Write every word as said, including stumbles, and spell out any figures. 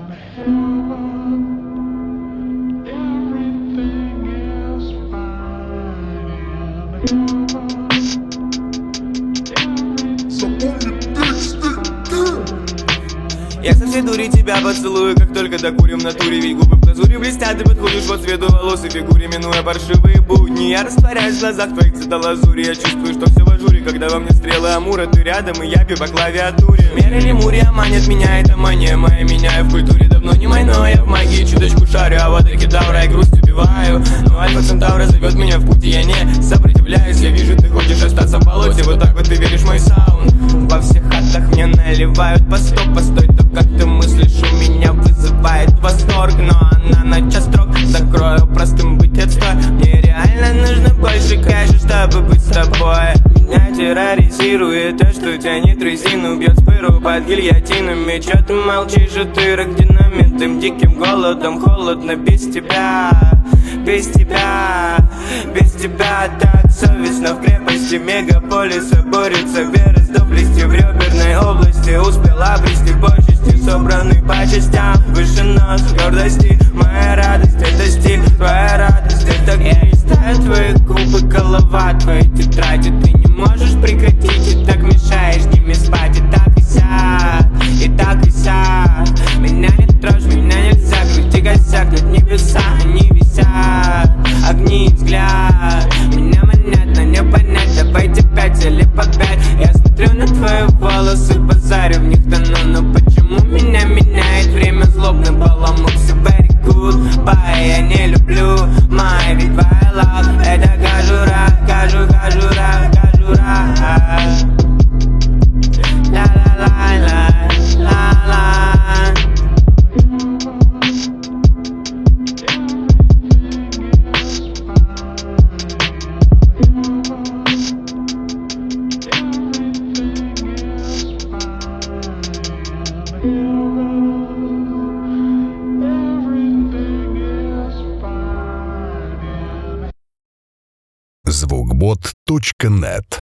Я со всей дури тебя поцелую, как только докурим в натуре. Ведь губы в глазури блестят, ты подходишь по цвету волос и фигуре. Минуя паршивые будни, я растворяюсь в глазах твоих цветолазури. Я чувствую, что все в ажуре, когда во мне стрелы амура. Ты рядом, и я бью по клавиатуре. Меры лемурия манит меня, это мания моя. Меняю в культуре давно не мой, но я в магии чуточку шарю. А вот кедавра и грусть убиваю. Но Альфа Центавра зовет меня в путь, и я не сопротивляюсь. Я вижу, ты хочешь остаться в болоте, вот так вот ты веришь в мой саунд. Во всех хатах мне наливают по сто, постой, то как ты мыслишь, у меня вызывает восторг. Но она на час строк, закрою простым быть отстой. Мне реально нужно больше кэша, чтобы быть с тобой. Меня терроризирует то, что тянет резину, бьет спыру под гильотинами. Чё ты молчишь, утырок динамитным диким голодом? Холодно без тебя, без тебя, без тебя. Так совестно в крепости мегаполиса борется вера с доблестью в реберной области. Успела обрести почести, собранный по частям. Выше нос гордости, моя радость это стиль, твоя радость это гей. Листаю твои губы, голова, твои тетради. Ты не можешь прекратить, и так мешаешь ними спать. И так и сяк, и так и сяк. Меня не трожь, меня нельзя, груди косяк. Над небеса они висят, огни и взгляд. Меня манят, но не понять, давайте пять или по пять. Я смотрю на твои волосы, базарю в них тону. Но почему меня меняет время злобным баламутся? Very goodbye, я не люблю май, ведь твоя love это кожура, кожу, кожура, кожура. Ла-ла-ла-ла-ла-ла. звукбот точка нет